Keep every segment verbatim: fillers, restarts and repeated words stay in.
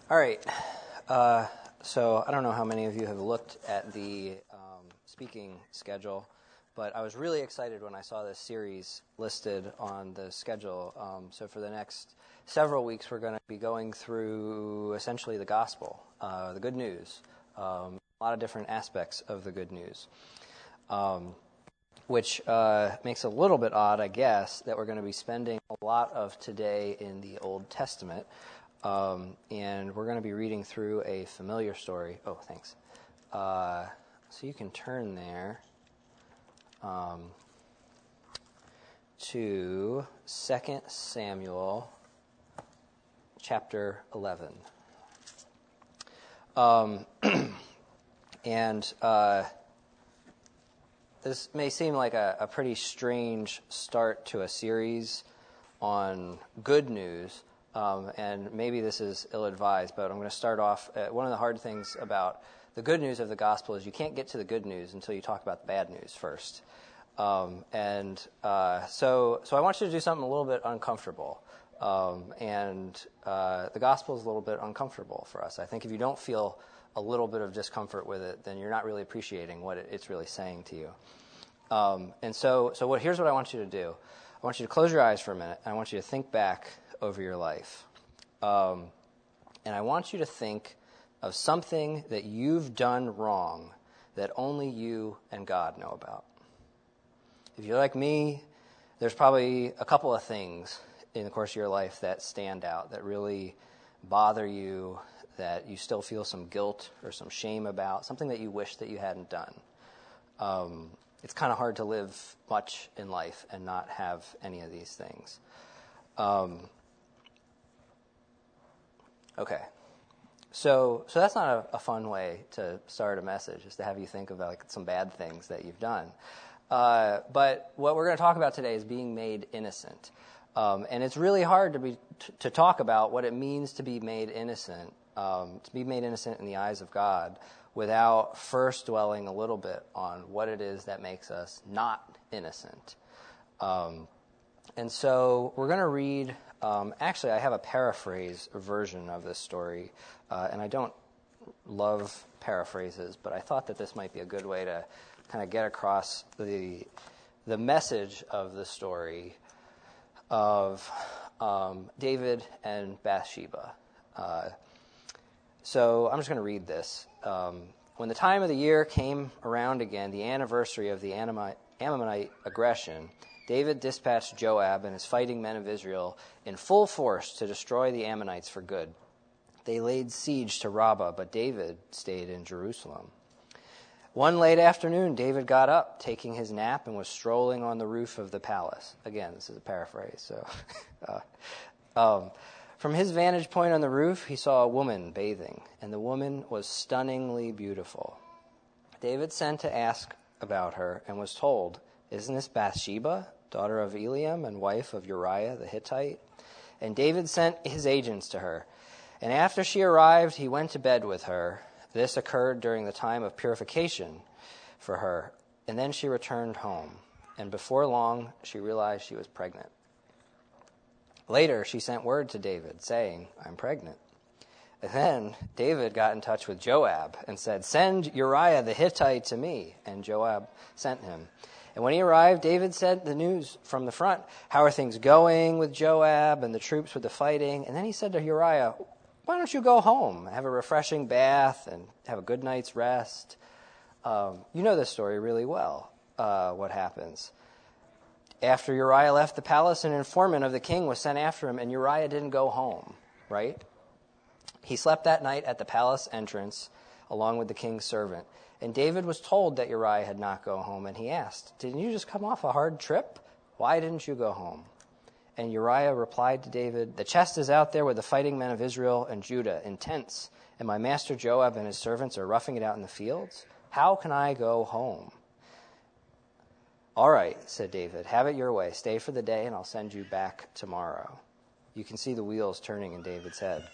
All right. Uh, so I don't know how many of you have looked at the um, speaking schedule, but I was really excited when I saw this series listed on the schedule. Um, so for the next several weeks, we're going to be going through essentially the gospel, uh, the good news, um, a lot of different aspects of the good news, um, which uh, makes it a little bit odd, I guess, that we're going to be spending a lot of today in the Old Testament. Um, and we're going to be reading through a familiar story. Oh, thanks. Uh, so you can turn there um, to Second Samuel chapter eleven. Um, and uh, this may seem like a, a pretty strange start to a series on good news. Um, and maybe this is ill-advised, but I'm going to start off. Uh, one of the hard things about the good news of the gospel is you can't get to the good news until you talk about the bad news first. Um, and uh, so, so I want you to do something a little bit uncomfortable. Um, and uh, the gospel is a little bit uncomfortable for us. I think if you don't feel a little bit of discomfort with it, then you're not really appreciating what it, it's really saying to you. Um, and so, so what? Here's what I want you to do. I want you to close your eyes for a minute, and I want you to think back over your life. Um, and I want you to think of something that you've done wrong that only you and God know about. If you're like me, there's probably a couple of things in the course of your life that stand out, that really bother you, that you still feel some guilt or some shame about, something that you wish that you hadn't done. Um, it's kind of hard to live much in life and not have any of these things. Um, Okay, so so that's not a, a fun way to start a message, is to have you think of like some bad things that you've done. Uh, but what we're going to talk about today is being made innocent, um, and it's really hard to be t- to talk about what it means to be made innocent, um, to be made innocent in the eyes of God, without first dwelling a little bit on what it is that makes us not innocent. Um, and so we're going to read. Um, actually, I have a paraphrase version of this story, uh, and I don't love paraphrases, but I thought that this might be a good way to kind of get across the the message of the story of um, David and Bathsheba. Uh, so I'm just going to read this. Um, when the time of the year came around again, the anniversary of the Ammonite, Ammonite aggression, David dispatched Joab and his fighting men of Israel in full force to destroy the Ammonites for good. They laid siege to Rabbah, but David stayed in Jerusalem. One late afternoon, David got up, taking his nap, and was strolling on the roof of the palace. Again, this is a paraphrase. So, uh, um, from his vantage point on the roof, he saw a woman bathing, and the woman was stunningly beautiful. David sent to ask about her and was told, "Isn't this Bathsheba, daughter of Eliam and wife of Uriah the Hittite?" And David sent his agents to her. And after she arrived, he went to bed with her. This occurred during the time of purification for her. And then she returned home. And before long, she realized she was pregnant. Later, she sent word to David, saying, "I'm pregnant." And then David got in touch with Joab and said, "Send Uriah the Hittite to me." And Joab sent him. And when he arrived, David sent the news from the front. "How are things going with Joab and the troops with the fighting?" And then he said to Uriah, "Why don't you go home, have a refreshing bath, and have a good night's rest?" Um, you know this story really well, uh, what happens. After Uriah left the palace, an informant of the king was sent after him, and Uriah didn't go home, right? He slept that night at the palace entrance along with the king's servant. And David was told that Uriah had not gone home, and he asked, "Didn't you just come off a hard trip? Why didn't you go home?" And Uriah replied to David, "The chest is out there with the fighting men of Israel and Judah in tents, and my master Joab and his servants are roughing it out in the fields. How can I go home?" "All right," said David, "have it your way. Stay for the day, and I'll send you back tomorrow." You can see the wheels turning in David's head.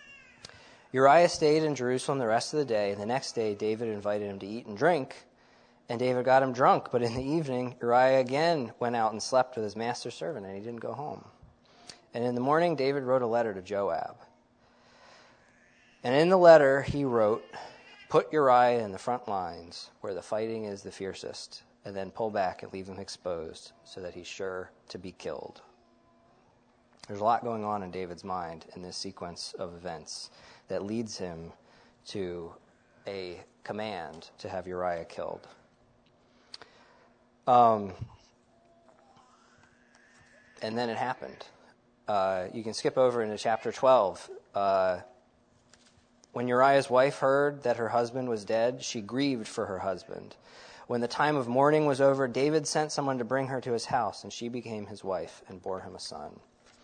Uriah stayed in Jerusalem the rest of the day, and the next day David invited him to eat and drink, and David got him drunk. But in the evening, Uriah again went out and slept with his master's servant, and he didn't go home. And in the morning, David wrote a letter to Joab. And in the letter he wrote, "Put Uriah in the front lines where the fighting is the fiercest, and then pull back and leave him exposed so that he's sure to be killed." There's a lot going on in David's mind in this sequence of events that leads him to a command to have Uriah killed. Um, and then it happened. Uh, you can skip over into chapter twelve. Uh, when Uriah's wife heard that her husband was dead, she grieved for her husband. When the time of mourning was over, David sent someone to bring her to his house, and she became his wife and bore him a son.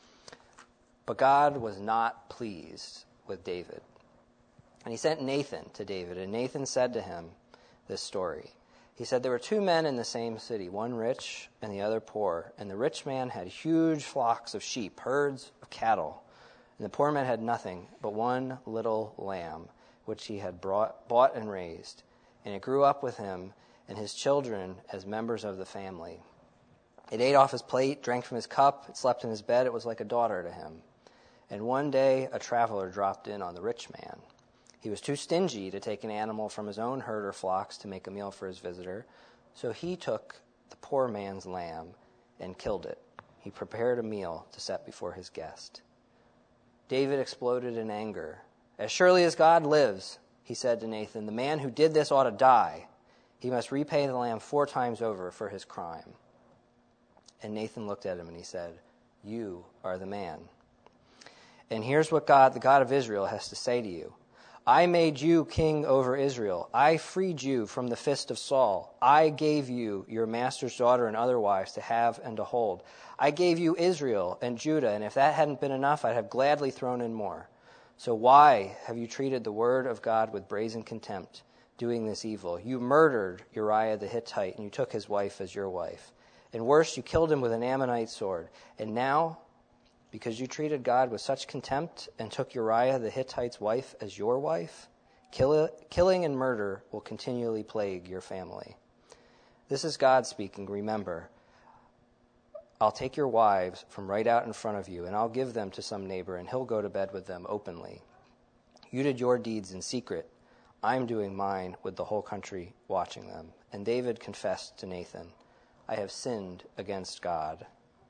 But God was not pleased with David. And he sent Nathan to David, and Nathan said to him this story. He said, "There were two men in the same city, one rich and the other poor. And the rich man had huge flocks of sheep, herds of cattle. And the poor man had nothing but one little lamb, which he had brought, bought and raised. And it grew up with him and his children as members of the family. It ate off his plate, drank from his cup, it slept in his bed. It was like a daughter to him. And one day a traveler dropped in on the rich man. He was too stingy to take an animal from his own herd or flocks to make a meal for his visitor, so he took the poor man's lamb and killed it. He prepared a meal to set before his guest." David exploded in anger. "As surely as God lives," he said to Nathan, "the man who did this ought to die. He must repay the lamb four times over for his crime." And Nathan looked at him and he said, "You are the man. And here's what God, the God of Israel, has to say to you. I made you king over Israel. I freed you from the fist of Saul. I gave you your master's daughter and other wives to have and to hold. I gave you Israel and Judah, and if that hadn't been enough, I'd have gladly thrown in more. So why have you treated the word of God with brazen contempt, doing this evil? You murdered Uriah the Hittite, and you took his wife as your wife. And worse, you killed him with an Ammonite sword. And now, because you treated God with such contempt and took Uriah the Hittite's wife as your wife, kill, killing and murder will continually plague your family. This is God speaking. Remember, I'll take your wives from right out in front of you, and I'll give them to some neighbor, and he'll go to bed with them openly. You did your deeds in secret. I'm doing mine with the whole country watching them." And David confessed to Nathan, "I have sinned against God."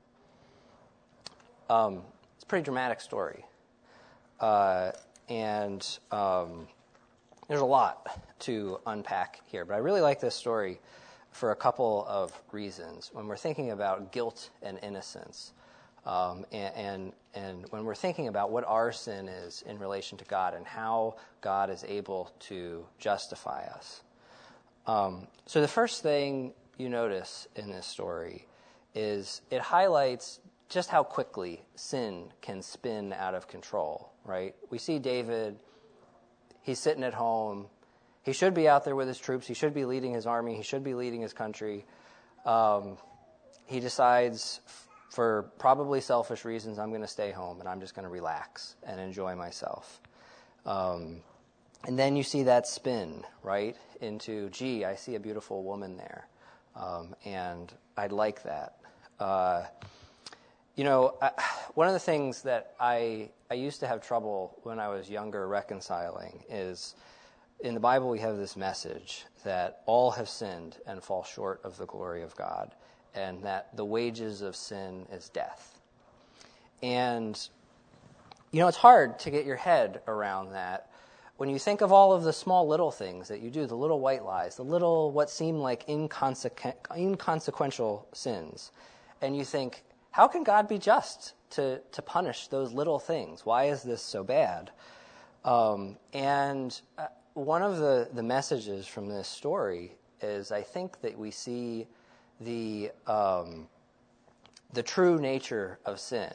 Um, it's a pretty dramatic story. Uh, and um, there's a lot to unpack here. But I really like this story for a couple of reasons. When we're thinking about guilt and innocence, um, and, and, and when we're thinking about what our sin is in relation to God and how God is able to justify us. Um, so the first thing you notice in this story is it highlights just how quickly sin can spin out of control, right? We see David, he's sitting at home. He should be out there with his troops. He should be leading his army. He should be leading his country. Um, he decides, f- for probably selfish reasons, I'm going to stay home and I'm just going to relax and enjoy myself. Um, and then you see that spin, right, into, gee, I see a beautiful woman there, um, and I'd like that. Uh, You know, I, one of the things that I I used to have trouble when I was younger reconciling is, in the Bible we have this message that all have sinned and fall short of the glory of God, and that the wages of sin is death. And, you know, it's hard to get your head around that when you think of all of the small little things that you do, the little white lies, the little what seem like inconsequent, inconsequential sins, and you think, how can God be just to, to punish those little things? Why is this so bad? Um, and uh, one of the, the messages from this story is I think that we see the um, the true nature of sin.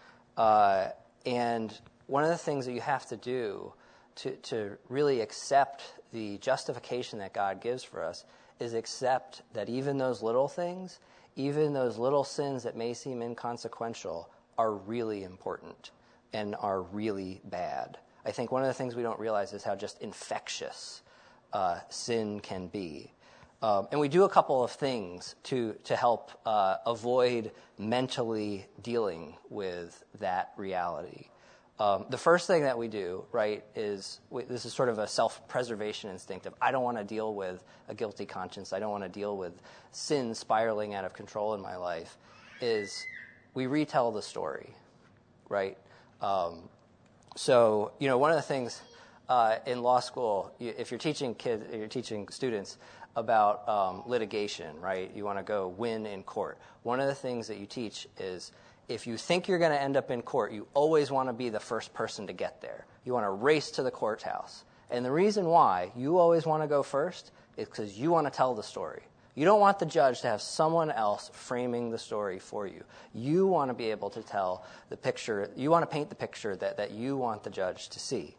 Uh, and one of the things that you have to do to, to really accept the justification that God gives for us is accept that even those little things, even those little sins that may seem inconsequential, are really important and are really bad. I think one of the things we don't realize is how just infectious uh, sin can be. Um, and we do a couple of things to, to help uh, avoid mentally dealing with that reality. Um, the first thing that we do, right, is we, this is sort of a self-preservation instinct of I don't want to deal with a guilty conscience. I don't want to deal with sin spiraling out of control in my life, is we retell the story, right? Um, so, you know, one of the things uh, in law school, you, if you're teaching kids, you're teaching students about um, litigation, right? You want to go win in court. One of the things that you teach is if you think you're going to end up in court, you always want to be the first person to get there. You want to race to the courthouse. And the reason why you always want to go first is because you want to tell the story. You don't want the judge to have someone else framing the story for you. You want to be able to tell the picture. You want to paint the picture that, that you want the judge to see.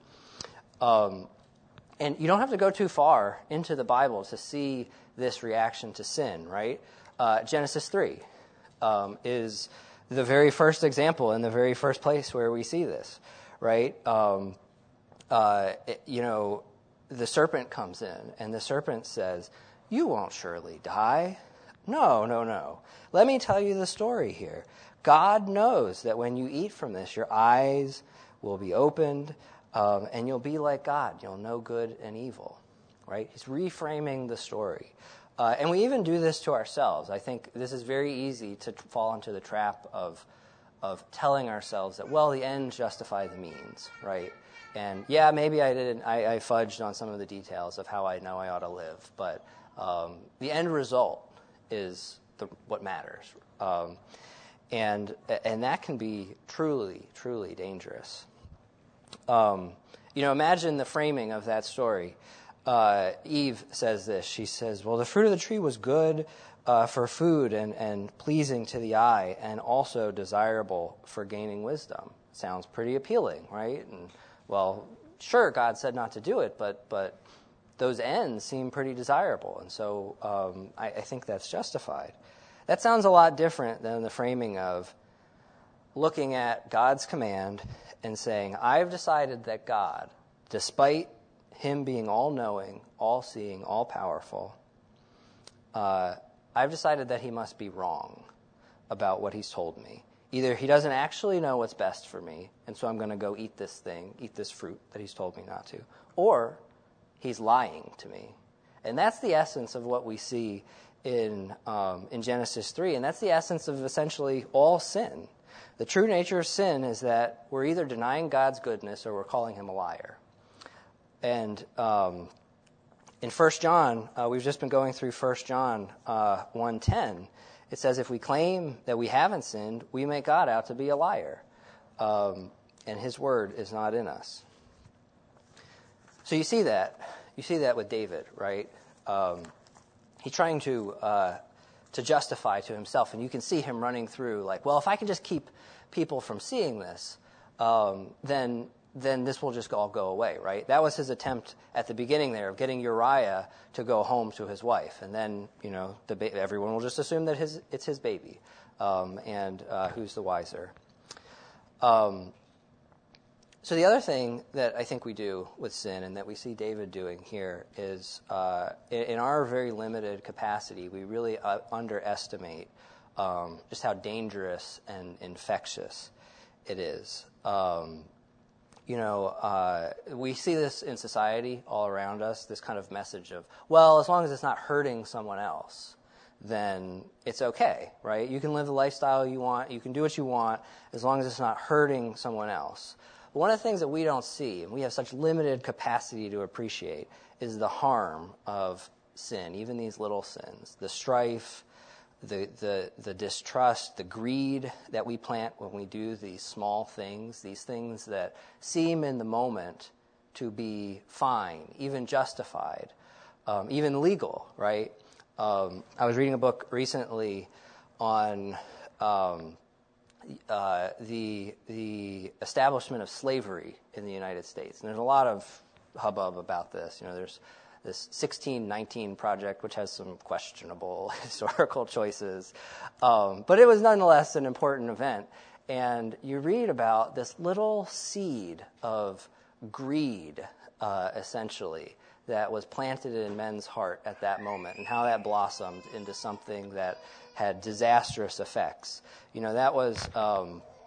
Um, and you don't have to go too far into the Bible to see this reaction to sin, right? Uh, Genesis three um, is the very first example and the very first place where we see this, right? Um, uh, it, you know, the serpent comes in, and the serpent says, "You won't surely die." No, no, no. Let me tell you the story here. God knows that when you eat from this, your eyes will be opened, um, and you'll be like God. You'll know good and evil, right? He's reframing the story. Uh, and we even do this to ourselves. I think this is very easy to fall into the trap of of telling ourselves that, well, the ends justify the means, right? And yeah, maybe I didn't, I, I fudged on some of the details of how I know I ought to live, but um, the end result is the, what matters. Um, and and that can be truly, truly dangerous. Um, you know, imagine the framing of that story. Uh, Eve says this. She says, well, the fruit of the tree was good uh, for food and, and pleasing to the eye and also desirable for gaining wisdom. Sounds pretty appealing, right? And, well, sure, God said not to do it, but but those ends seem pretty desirable. And so um, I, I think that's justified. That sounds a lot different than the framing of looking at God's command and saying, I've decided that God, despite him being all-knowing, all-seeing, all-powerful, uh, I've decided that he must be wrong about what he's told me. Either he doesn't actually know what's best for me, and so I'm going to go eat this thing, eat this fruit that he's told me not to, or he's lying to me. And that's the essence of what we see in um, in Genesis three, and that's the essence of essentially all sin. The true nature of sin is that we're either denying God's goodness or we're calling him a liar. And um, in First John, uh, we've just been going through First John uh, one ten. It says, if we claim that we haven't sinned, we make God out to be a liar, um, and his word is not in us. So you see that. You see that with David, right? Um, he's trying to uh, to justify to himself, and you can see him running through like, well, if I can just keep people from seeing this, um, then... then this will just all go away, right? That was his attempt at the beginning there of getting Uriah to go home to his wife. And then, you know, the ba- everyone will just assume that his, it's his baby. Um, and uh, who's the wiser? Um, so the other thing that I think we do with sin and that we see David doing here is uh, in, in our very limited capacity, we really uh, underestimate um, just how dangerous and infectious it is. Um You know, uh, we see this in society all around us, this kind of message of, well, as long as it's not hurting someone else, then it's okay, right? You can live the lifestyle you want, you can do what you want, as long as it's not hurting someone else. But one of the things that we don't see, and we have such limited capacity to appreciate, is the harm of sin, even these little sins, the strife, The, the the distrust, the greed that we plant when we do these small things, these things that seem in the moment to be fine, even justified, um, even legal, right? Um, I was reading a book recently on um, uh, the the establishment of slavery in the United States, and there's a lot of hubbub about this. You know, there's this sixteen nineteen project, which has some questionable historical choices. Um, but it was nonetheless an important event. And you read about this little seed of greed, uh, essentially, that was planted in men's heart at that moment, and how that blossomed into something that had disastrous effects. You know, that was... Um,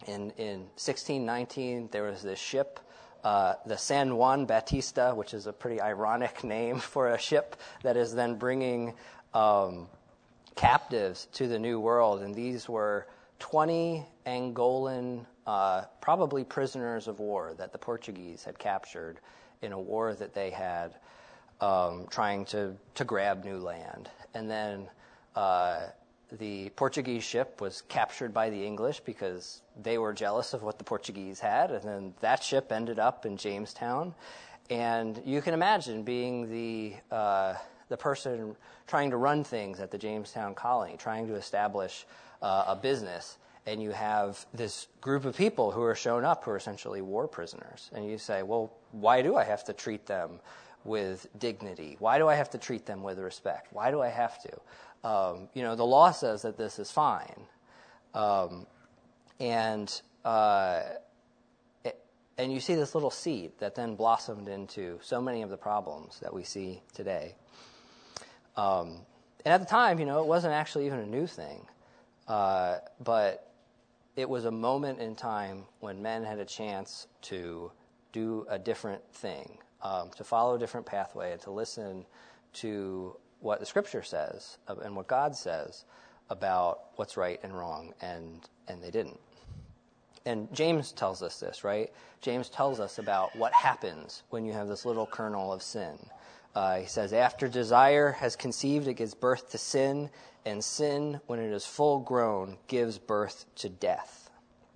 In, in sixteen nineteen, there was this ship, uh, the San Juan Batista, which is a pretty ironic name for a ship that is then bringing um, captives to the New World. And these were twenty Angolan, uh, probably prisoners of war that the Portuguese had captured in a war that they had um, trying to, to grab new land. And then uh, the Portuguese ship was captured by the English because they were jealous of what the Portuguese had, and then that ship ended up in Jamestown. And you can imagine being the uh, the person trying to run things at the Jamestown colony, trying to establish uh, a business, and you have this group of people who are shown up who are essentially war prisoners. And you say, well, why do I have to treat them with dignity? Why do I have to treat them with respect? Why do I have to? Um, you know, the law says that this is fine. Um, and uh, it, and you see this little seed that then blossomed into so many of the problems that we see today. Um, and at the time, you know, it wasn't actually even a new thing. Uh, but it was a moment in time when men had a chance to do a different thing, um, to follow a different pathway, and to listen to what the Scripture says and what God says about what's right and wrong, and and they didn't. And James tells us this, right? James tells us about what happens when you have this little kernel of sin. Uh, he says, after desire has conceived, it gives birth to sin, and sin, when it is full grown, gives birth to death.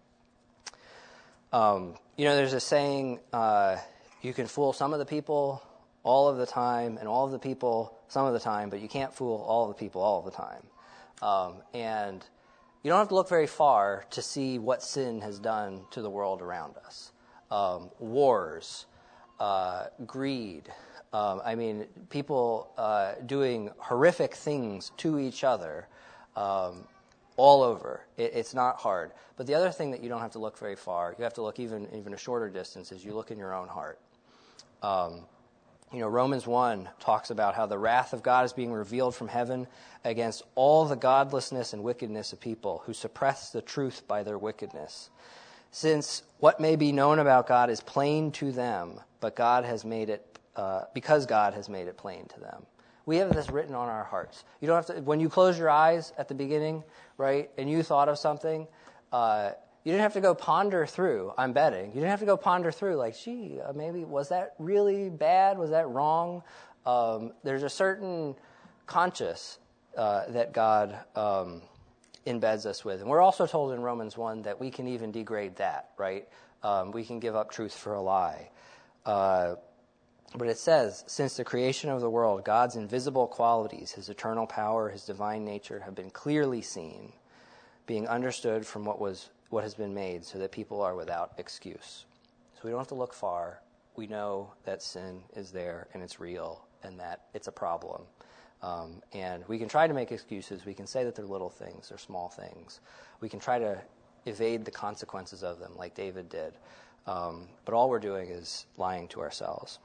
Um, you know, there's a saying, uh, you can fool some of the people all of the time, and all of the people some of the time, but you can't fool all of the people all of the time. Um, and you don't have to look very far to see what sin has done to the world around us. Um, wars, uh, greed, um, I mean, people uh, doing horrific things to each other um, all over. It, it's not hard. But the other thing that you don't have to look very far, you have to look even, even a shorter distance, is you look in your own heart. Um, You know, Romans one talks about how the wrath of God is being revealed from heaven against all the godlessness and wickedness of people who suppress the truth by their wickedness. Since what may be known about God is plain to them, but God has made it, uh, because God has made it plain to them. We have this written on our hearts. You don't have to, when you close your eyes at the beginning, right, and you thought of something, uh, you didn't have to go ponder through, I'm betting. You didn't have to go ponder through, like, gee, uh, maybe, was that really bad? Was that wrong? Um, there's a certain conscience uh, that God um, embeds us with. And we're also told in Romans one that we can even degrade that, right? Um, we can give up truth for a lie. Uh, but it says, since the creation of the world, God's invisible qualities, his eternal power, his divine nature, have been clearly seen, being understood from what was what has been made, so that people are without excuse. So we don't have to look far. We know that sin is there, and it's real, and that it's a problem. Um, and we can try to make excuses. We can say that they're little things, they're small things. We can try to evade the consequences of them, like David did. Um, but all we're doing is lying to ourselves.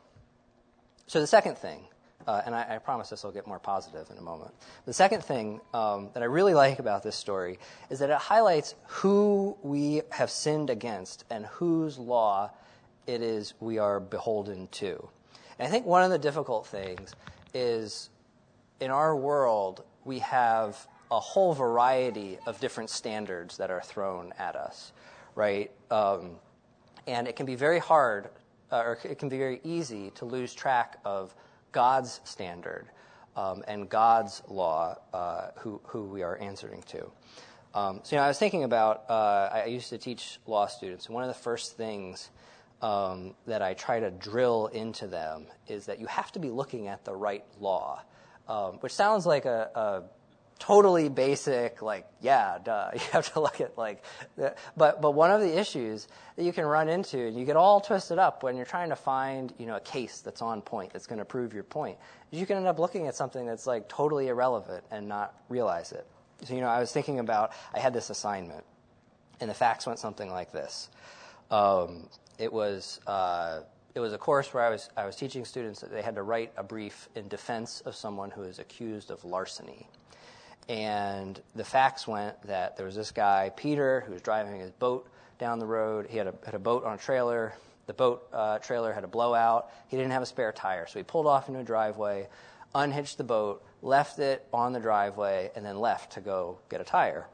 So the second thing, Uh, and I, I promise this will get more positive in a moment. The second thing um, that I really like about this story is that it highlights who we have sinned against and whose law it is we are beholden to. And I think one of the difficult things is in our world we have a whole variety of different standards that are thrown at us, right? Um, and it can be very hard, uh, or it can be very easy to lose track of God's standard um, and God's law, uh, who who we are answering to. Um, so, you know, I was thinking about, uh, I used to teach law students, and one of the first things um, that I try to drill into them is that you have to be looking at the right law, um, which sounds like a, a totally basic, like, yeah, duh, you have to look at, like, the, but but one of the issues that you can run into, and you get all twisted up when you're trying to find, you know, a case that's on point, that's going to prove your point, is you can end up looking at something that's, like, totally irrelevant and not realize it. So, you know, I was thinking about, I had this assignment, and the facts went something like this. Um, it was... Uh, It was a course where I was I was teaching students that they had to write a brief in defense of someone who is accused of larceny. And the facts went that there was this guy, Peter, who was driving his boat down the road. He had a, had a boat on a trailer. The boat uh, trailer had a blowout. He didn't have a spare tire, so he pulled off into a driveway, unhitched the boat, left it on the driveway, and then left to go get a tire.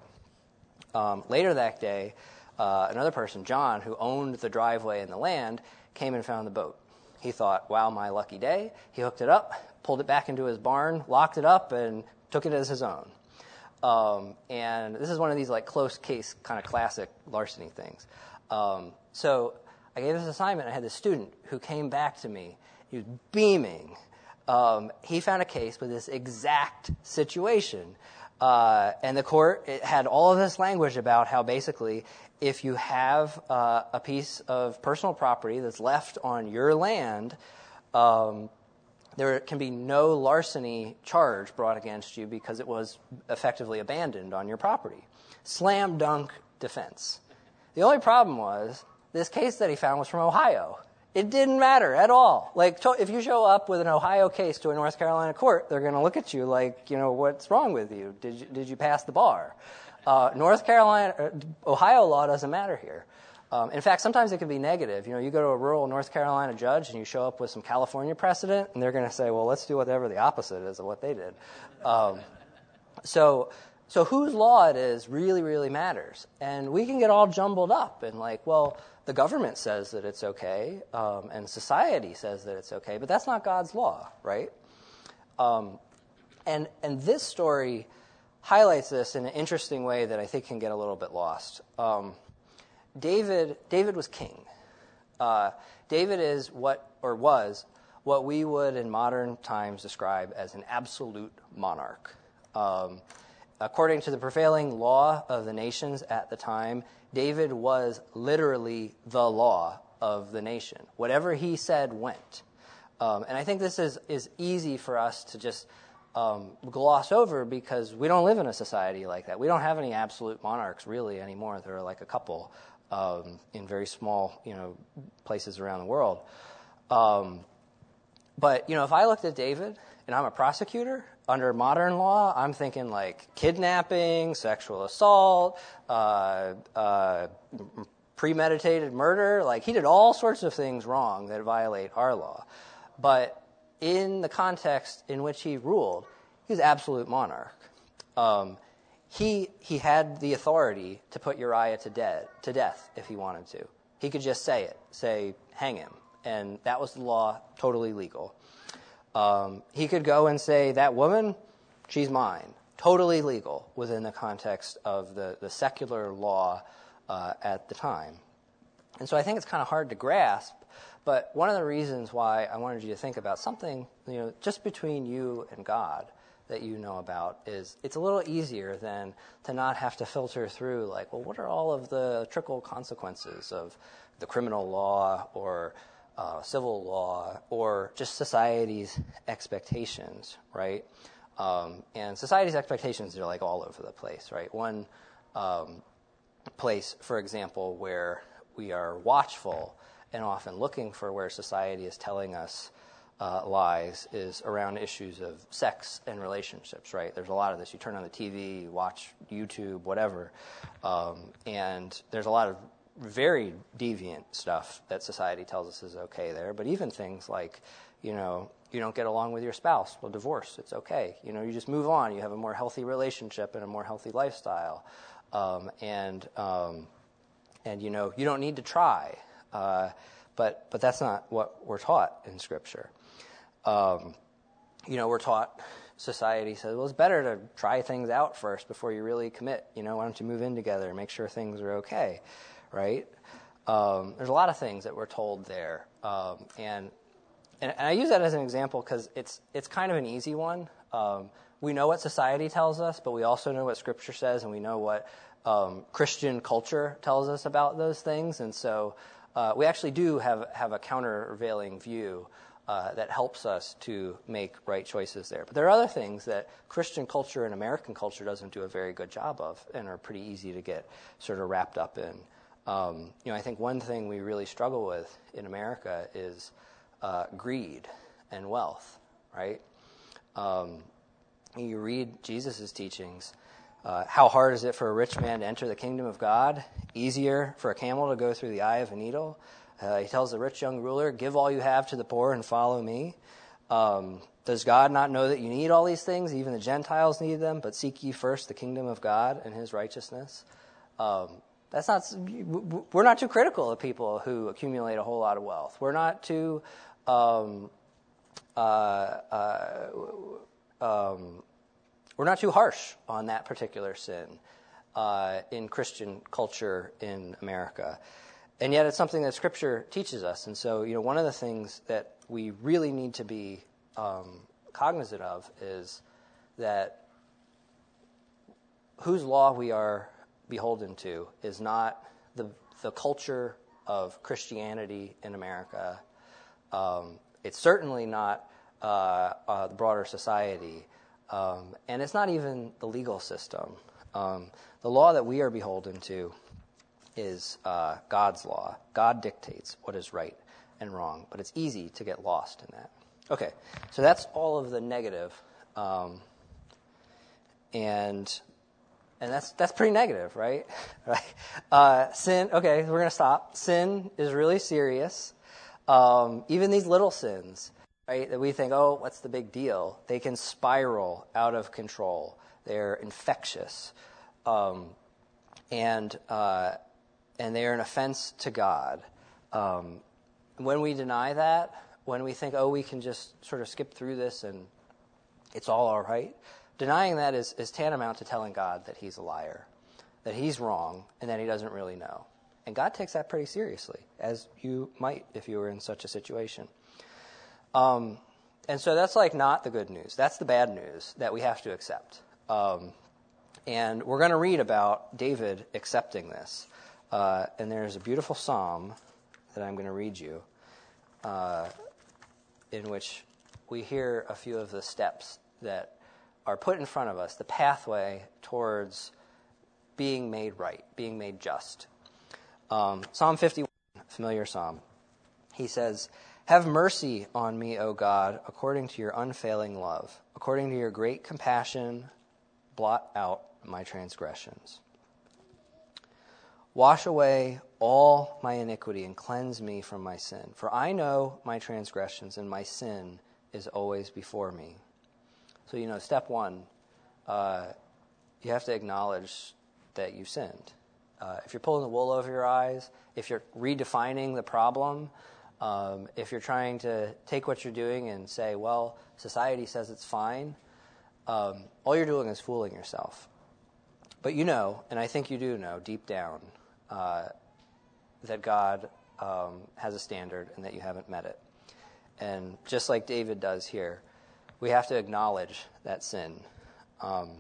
Um, later that day, uh, another person, John, who owned the driveway and the land, came and found the boat. He thought, wow, my lucky day. He hooked it up, pulled it back into his barn, locked it up, and took it as his own. Um, and this is one of these like close case kind of classic larceny things. Um, so I gave this assignment. I had this student who came back to me. He was beaming. Um, he found a case with this exact situation. Uh, and the court it had all of this language about how basically if you have uh, a piece of personal property that's left on your land, um, there can be no larceny charge brought against you because it was effectively abandoned on your property. Slam dunk defense. The only problem was this case that he found was from Ohio. It didn't matter at all. Like, to, if you show up with an Ohio case to a North Carolina court, they're going to look at you like, you know, what's wrong with you? Did you, did you pass the bar? Uh, North Carolina, uh, Ohio law doesn't matter here. Um, in fact, sometimes it can be negative. You know, you go to a rural North Carolina judge and you show up with some California precedent, and they're going to say, well, let's do whatever the opposite is of what they did. Um, so, so whose law it is really, really matters. And we can get all jumbled up and like, well, the government says that it's okay, um, and society says that it's okay, but that's not God's law, right? Um, and and this story highlights this in an interesting way that I think can get a little bit lost. Um, David David was king. Uh, David is what, or was, what we would in modern times describe as an absolute monarch. Um, according to the prevailing law of the nations at the time, David was literally the law of the nation. Whatever he said went. Um, and I think this is, is easy for us to just um, gloss over because we don't live in a society like that. We don't have any absolute monarchs really anymore. There are like a couple um, in very small, you know, places around the world. Um, but, you know, if I looked at David and I'm a prosecutor, under modern law, I'm thinking like kidnapping, sexual assault, uh, uh, premeditated murder. Like he did all sorts of things wrong that violate our law. But in the context in which he ruled, he was absolute monarch. Um, he he had the authority to put Uriah to death to death if he wanted to. He could just say it, say hang him, and that was the law, totally legal. Um, he could go and say, that woman, she's mine. Totally legal within the context of the, the secular law uh, at the time. And so I think it's kind of hard to grasp, but one of the reasons why I wanted you to think about something, you know, just between you and God that you know about is it's a little easier than to not have to filter through like, well, what are all of the trickle consequences of the criminal law or Uh, civil law, or just society's expectations, right? Um, and society's expectations are like all over the place, right? One um, place, for example, where we are watchful and often looking for where society is telling us uh, lies is around issues of sex and relationships, right? There's a lot of this. You turn on the T V, you watch YouTube, whatever, um, and there's a lot of very deviant stuff that society tells us is okay there, but even things like, you know, you don't get along with your spouse, well, divorce, it's okay. You know, you just move on. You have a more healthy relationship and a more healthy lifestyle. Um, and, um, and, you know, you don't need to try. Uh, but, but that's not what we're taught in Scripture. Um, you know, we're taught, society says, well, it's better to try things out first before you really commit. You know, why don't you move in together and make sure things are okay? Right? Um, there's a lot of things that we're told there. Um, and, and and I use that as an example because it's it's kind of an easy one. Um, we know what society tells us, but we also know what Scripture says, and we know what um, Christian culture tells us about those things. And so uh, we actually do have, have a countervailing view uh, that helps us to make right choices there. But there are other things that Christian culture and American culture doesn't do a very good job of and are pretty easy to get sort of wrapped up in. Um, you know, I think one thing we really struggle with in America is uh, greed and wealth, right? Um, you read Jesus' teachings, Uh, how hard is it for a rich man to enter the kingdom of God? Easier for a camel to go through the eye of a needle? Uh, he tells the rich young ruler, give all you have to the poor and follow me. Um, does God not know that you need all these things? Even the Gentiles need them, but seek ye first the kingdom of God and his righteousness. Um, that's not. We're not too critical of people who accumulate a whole lot of wealth. We're not too. Um, uh, uh, um, we're not too harsh on that particular sin uh, in Christian culture in America. And yet it's something that Scripture teaches us. And so, you know, one of the things that we really need to be um, cognizant of is that whose law we are beholden to is not the the culture of Christianity in America. Um, it's certainly not uh, uh, the broader society. Um, and it's not even the legal system. Um, the law that we are beholden to is uh, God's law. God dictates what is right and wrong, but it's easy to get lost in that. Okay, so that's all of the negative, um, and and that's that's pretty negative, right? right? Uh, sin. Okay, we're gonna stop. Sin is really serious. Um, even these little sins, right? That we think, oh, what's the big deal? They can spiral out of control. They're infectious, um, and uh, and they are an offense to God. Um, when we deny that, when we think, oh, we can just sort of skip through this and it's all all right, denying that is, is tantamount to telling God that he's a liar, that he's wrong, and that he doesn't really know. And God takes that pretty seriously, as you might if you were in such a situation. Um, and so that's like not the good news. That's the bad news that we have to accept. Um, and we're going to read about David accepting this. Uh, and there's a beautiful psalm that I'm going to read you, uh, in which we hear a few of the steps that are put in front of us, the pathway towards being made right, being made just. Um, Psalm fifty-one, familiar psalm. He says, have mercy on me, O God, according to your unfailing love. According to your great compassion, blot out my transgressions. Wash away all my iniquity and cleanse me from my sin. For I know my transgressions, and my sin is always before me. So, you know, step one, uh, you have to acknowledge that you sinned. Uh, if you're pulling the wool over your eyes, if you're redefining the problem, um, if you're trying to take what you're doing and say, well, society says it's fine, um, all you're doing is fooling yourself. But you know, and I think you do know deep down, uh, that God um, has a standard and that you haven't met it. And just like David does here, we have to acknowledge that sin. Um,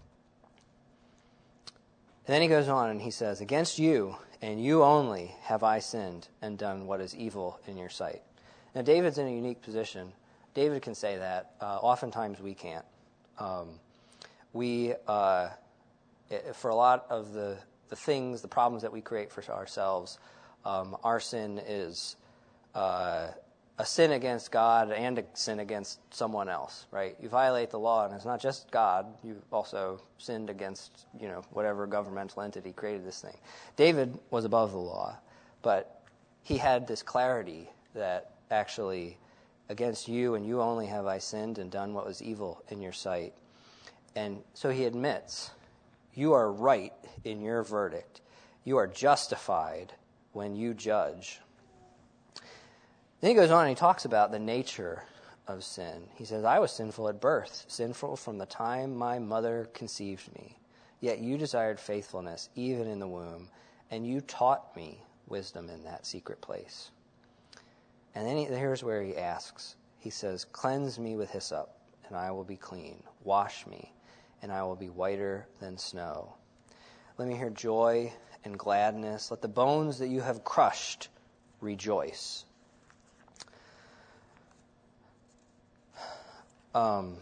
and then he goes on and he says, against you and you only have I sinned and done what is evil in your sight. Now, David's in a unique position. David can say that. Uh, oftentimes we can't. Um, we, uh, for a lot of the, the things, the problems that we create for ourselves, um, our sin is uh, a sin against God and a sin against someone else, right? You violate the law, and it's not just God. You've also sinned against, you know, whatever governmental entity created this thing. David was above the law, but he had this clarity that actually, against you and you only have I sinned and done what was evil in your sight. And so he admits, you are right in your verdict. You are justified when you judge. Then he goes on and he talks about the nature of sin. He says, I was sinful at birth, sinful from the time my mother conceived me. Yet you desired faithfulness even in the womb, and you taught me wisdom in that secret place. And then he, here's where he asks. He says, cleanse me with hyssop, and I will be clean. Wash me, and I will be whiter than snow. Let me hear joy and gladness. Let the bones that you have crushed rejoice. Um,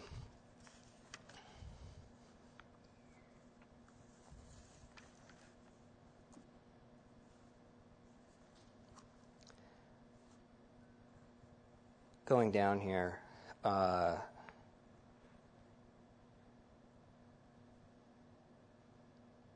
going down here, uh,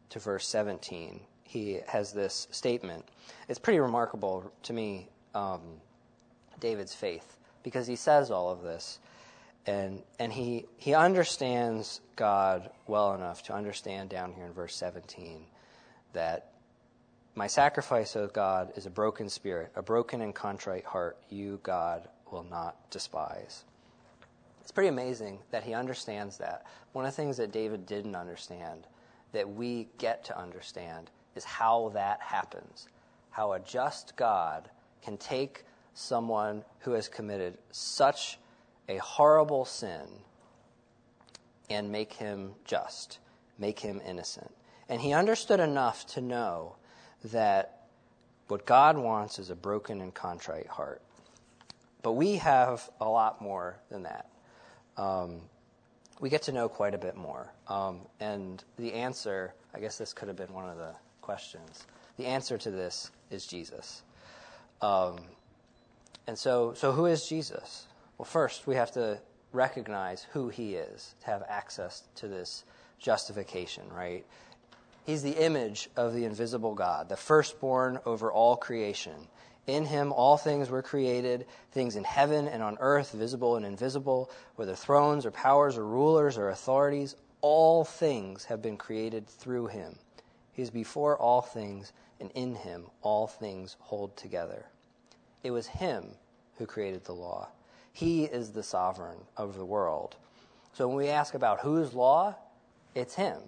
to verse seventeen, he has this statement. It's pretty remarkable to me, um, David's faith, because he says all of this, and and he he understands God well enough to understand down here in verse seventeen that my sacrifice, O God, is a broken spirit, a broken and contrite heart, you, God, will not despise. It's pretty amazing that he understands that. One of the things that David didn't understand, that we get to understand, is how that happens. How a just God can take someone who has committed such a horrible sin and make him just, make him innocent. And he understood enough to know that what God wants is a broken and contrite heart. But we have a lot more than that. Um, we get to know quite a bit more. Um, and the answer, I guess this could have been one of the questions. The answer to this is Jesus. Um, and so, so who is Jesus? Well, first we have to recognize who he is to have access to this justification, right? He's the image of the invisible God, the firstborn over all creation. In him all things were created, things in heaven and on earth, visible and invisible, whether thrones or powers or rulers or authorities, all things have been created through him. He is before all things, and in him all things hold together. It was him who created the law. He is the sovereign of the world. So when we ask about whose law, it's him.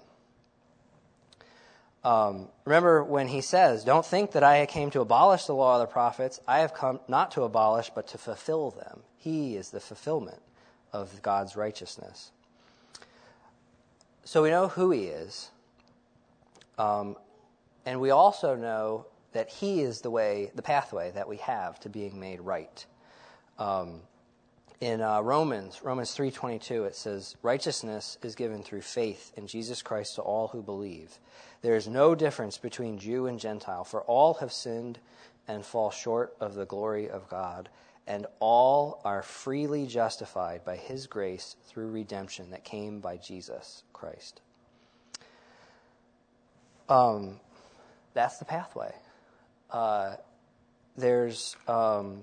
Um, remember when he says, don't think that I came to abolish the law of the prophets. I have come not to abolish, but to fulfill them. He is the fulfillment of God's righteousness. So we know who he is. Um, and we also know that he is the way, the pathway that we have to being made right. Um, in uh, Romans, Romans three twenty-two, it says, righteousness is given through faith in Jesus Christ to all who believe. There is no difference between Jew and Gentile, for all have sinned and fall short of the glory of God, and all are freely justified by his grace through redemption that came by Jesus Christ. Um, that's the pathway. Uh, there's um,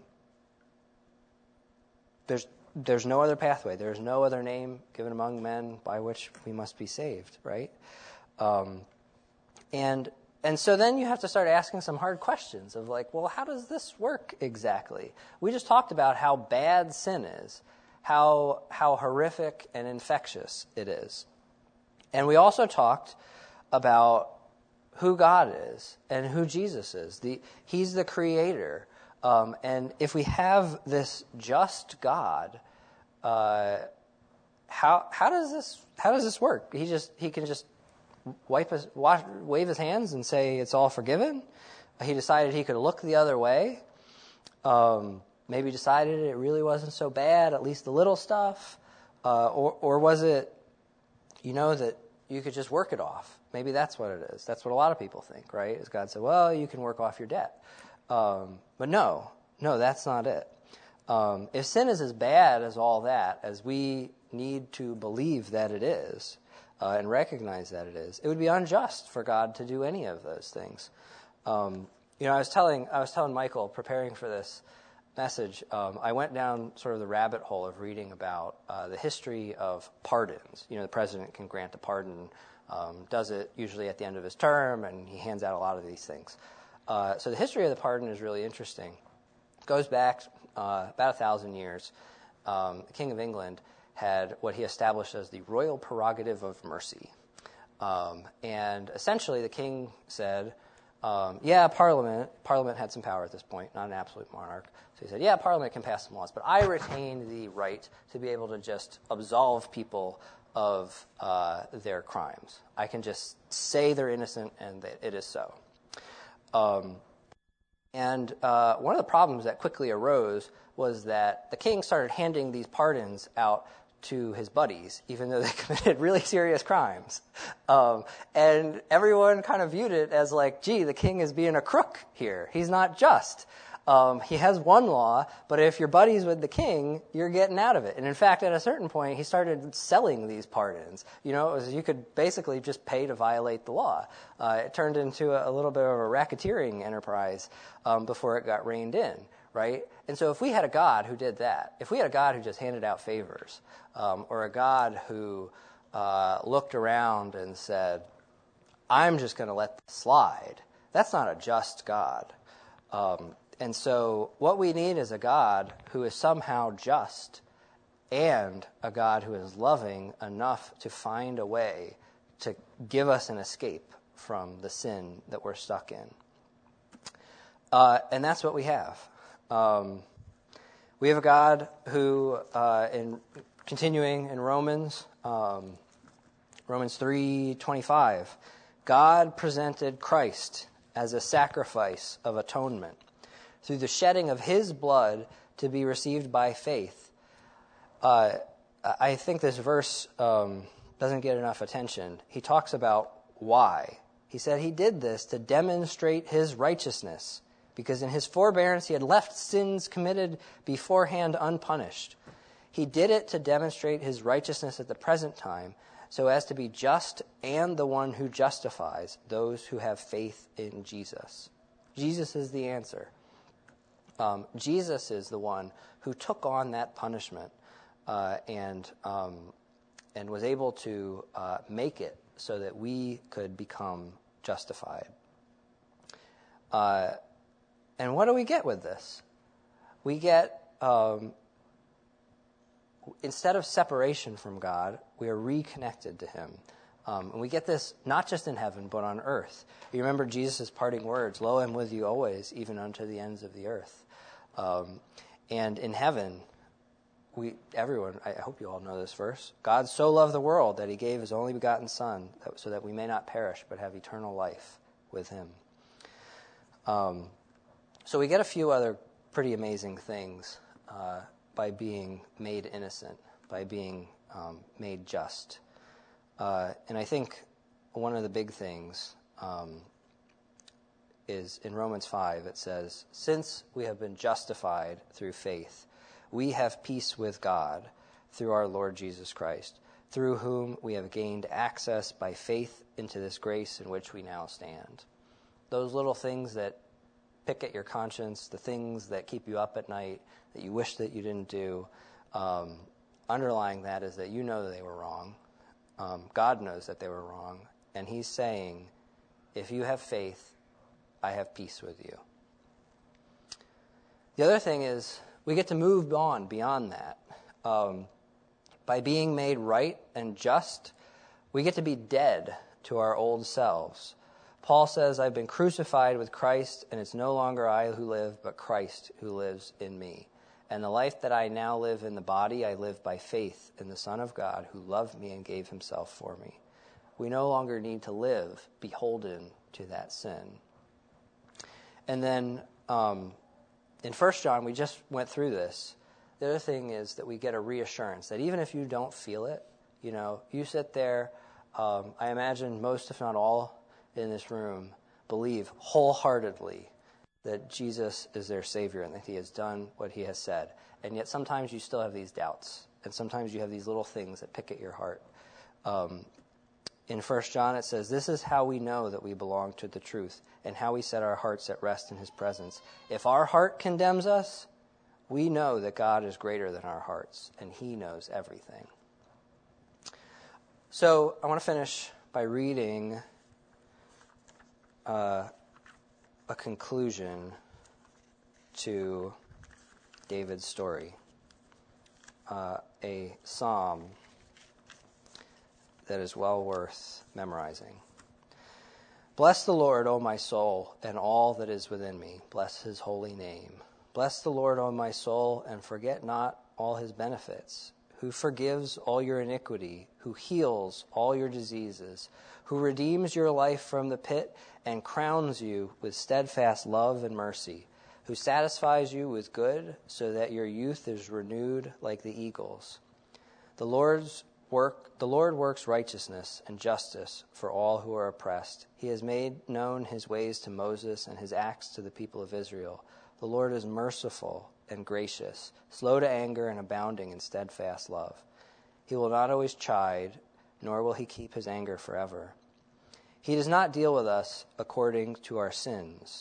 there's there's no other pathway. There's no other name given among men by which we must be saved, right? Um, and and so then you have to start asking some hard questions of like, well, how does this work exactly? We just talked about how bad sin is, how how horrific and infectious it is, and we also talked about who God is and who Jesus is. The, he's the creator. Um, and if we have this just God, uh, how how does this how does this work? He just he can just wipe his wash, wave his hands and say it's all forgiven. He decided he could look the other way. Um, maybe decided it really wasn't so bad, at least the little stuff, uh, or or was it, you know, that you could just work it off? Maybe that's what it is. That's what a lot of people think, right? Is God said, well, you can work off your debt. Um, but no, no, that's not it. Um, if sin is as bad as all that, as we need to believe that it is, uh, and recognize that it is, it would be unjust for God to do any of those things. Um, you know, I was telling I was telling Michael, preparing for this message, um, I went down sort of the rabbit hole of reading about uh, the history of pardons. You know, the president can grant a pardon, um, does it usually at the end of his term, and he hands out a lot of these things. Uh, so the history of the pardon is really interesting. It goes back uh, about a thousand years. Um, the King of England had what he established as the royal prerogative of mercy. Um, and essentially the king said, um, yeah, Parliament, Parliament had some power at this point, not an absolute monarch. So he said, yeah, Parliament can pass some laws, but I retain the right to be able to just absolve people of uh, their crimes. I can just say they're innocent and that it is so. Um, and uh, one of the problems that quickly arose was that the king started handing these pardons out to his buddies, even though they committed really serious crimes. Um, and everyone kind of viewed it as like, gee, the king is being a crook here. He's not just. Um, he has one law, but if you're buddies with the king, you're getting out of it. And in fact, at a certain point, he started selling these pardons. You know, it was, you could basically just pay to violate the law. Uh, it turned into a, a little bit of a racketeering enterprise um, before it got reined in, right? And so if we had a God who did that, if we had a God who just handed out favors, um, or a God who uh, looked around and said, I'm just going to let this slide, that's not a just God. Um, and so what we need is a God who is somehow just and a God who is loving enough to find a way to give us an escape from the sin that we're stuck in. Uh, and that's what we have. Um, we have a God who, uh, in continuing in Romans, um, Romans three twenty-five, God presented Christ as a sacrifice of atonement through the shedding of his blood to be received by faith. Uh, I think this verse um, doesn't get enough attention. He talks about why. He said he did this to demonstrate his righteousness, because in his forbearance he had left sins committed beforehand unpunished. He did it to demonstrate his righteousness at the present time, so as to be just and the one who justifies those who have faith in Jesus. Jesus is the answer. Um, Jesus is the one who took on that punishment uh, and um, and was able to uh, make it so that we could become justified. Uh, and what do we get with this? We get, um, instead of separation from God, we are reconnected to him. Um, and we get this not just in heaven, but on earth. You remember Jesus' parting words, "Lo, I'm with you always, even unto the ends of the earth." Um, and in heaven, we everyone, I hope you all know this verse, God so loved the world that he gave his only begotten Son, so that we may not perish, but have eternal life with him. Um, so we get a few other pretty amazing things uh, by being made innocent, by being um, made just. Uh, and I think one of the big things um, is in Romans five, it says, "Since we have been justified through faith, we have peace with God through our Lord Jesus Christ, through whom we have gained access by faith into this grace in which we now stand." Those little things that pick at your conscience, the things that keep you up at night, that you wish that you didn't do, um, underlying that is that you know that they were wrong. Um, God knows that they were wrong. And he's saying, if you have faith, I have peace with you. The other thing is, we get to move on beyond that. Um, by being made right and just, we get to be dead to our old selves. Paul says, I've been crucified with Christ, and it's no longer I who live, but Christ who lives in me. And the life that I now live in the body, I live by faith in the Son of God who loved me and gave himself for me. We no longer need to live beholden to that sin. And then um, in First John, we just went through this. The other thing is that we get a reassurance that even if you don't feel it, you know, you sit there, um, I imagine most, if not all, in this room believe wholeheartedly that Jesus is their Savior and that he has done what he has said. And yet sometimes you still have these doubts, and sometimes you have these little things that pick at your heart. Um, in First John it says, "This is how we know that we belong to the truth and how we set our hearts at rest in his presence. If our heart condemns us, we know that God is greater than our hearts, and he knows everything." So I want to finish by reading Uh, a conclusion to David's story, uh, a psalm that is well worth memorizing. "Bless the Lord, O my soul, and all that is within me. Bless his holy name. Bless the Lord, O my soul, and forget not all his benefits, who forgives all your iniquity, who heals all your diseases, who redeems your life from the pit and crowns you with steadfast love and mercy, who satisfies you with good so that your youth is renewed like the eagles. The Lord's work, the Lord works righteousness and justice for all who are oppressed. He has made known his ways to Moses and his acts to the people of Israel. The Lord is merciful and gracious, slow to anger and abounding in steadfast love. He will not always chide, nor will he keep his anger forever. He does not deal with us according to our sins,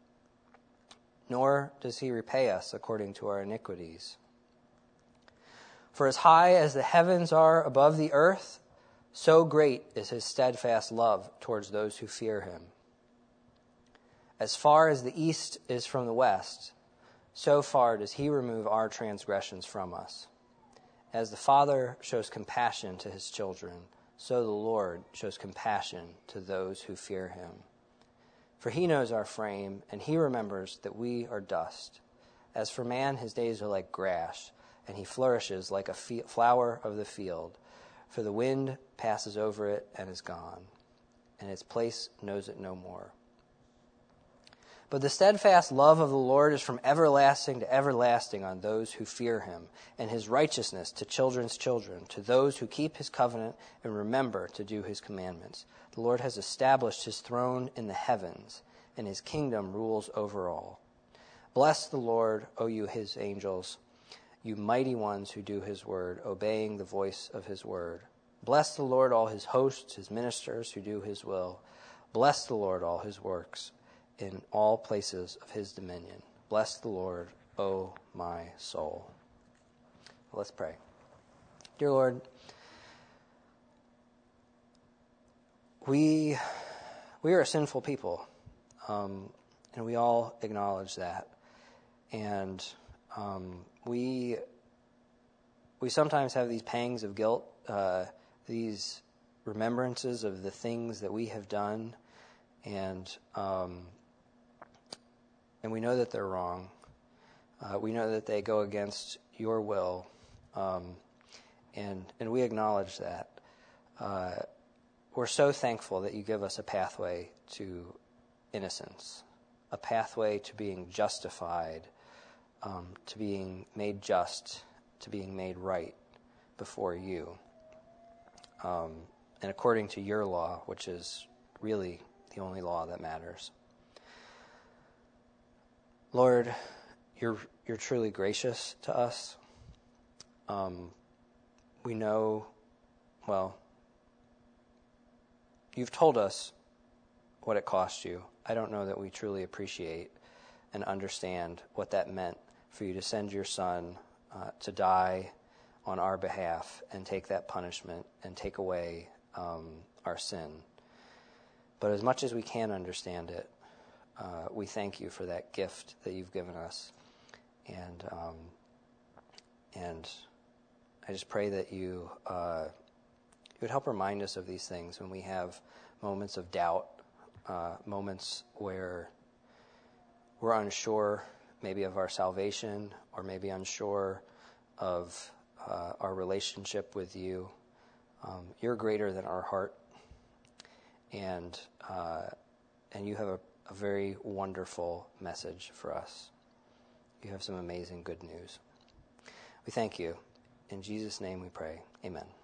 nor does he repay us according to our iniquities. For as high as the heavens are above the earth, so great is his steadfast love towards those who fear him. As far as the east is from the west, so far does he remove our transgressions from us. As the Father shows compassion to his children, so the Lord shows compassion to those who fear him. For he knows our frame, and he remembers that we are dust. As for man, his days are like grass, and he flourishes like a fe- flower of the field. For the wind passes over it and is gone, and its place knows it no more. But the steadfast love of the Lord is from everlasting to everlasting on those who fear him, and his righteousness to children's children, to those who keep his covenant and remember to do his commandments. The Lord has established his throne in the heavens, and his kingdom rules over all. Bless the Lord, O you his angels, you mighty ones who do his word, obeying the voice of his word. Bless the Lord, all his hosts, his ministers who do his will. Bless the Lord, all his works, in all places of his dominion. Bless the Lord, O my soul. Let's pray. Dear Lord, we we are a sinful people, um, and we all acknowledge that. And um, we we sometimes have these pangs of guilt, uh, these remembrances of the things that we have done, and um, And we know that they're wrong. Uh, we know that they go against your will, um, and and we acknowledge that. Uh, we're so thankful that you give us a pathway to innocence, a pathway to being justified, um, to being made just, to being made right before you, um, and according to your law, which is really the only law that matters. Lord, you're you're truly gracious to us. Um, we know, well, you've told us what it cost you. I don't know that we truly appreciate and understand what that meant for you to send your son uh, to die on our behalf and take that punishment and take away um, our sin. But as much as we can understand it, Uh, we thank you for that gift that you've given us, and um, and I just pray that you uh, you would help remind us of these things when we have moments of doubt, uh, moments where we're unsure maybe of our salvation, or maybe unsure of uh, our relationship with you. Um, you're greater than our heart, and uh, and you have a A very wonderful message for us. You have some amazing good news. We thank you. In Jesus' name we pray. Amen.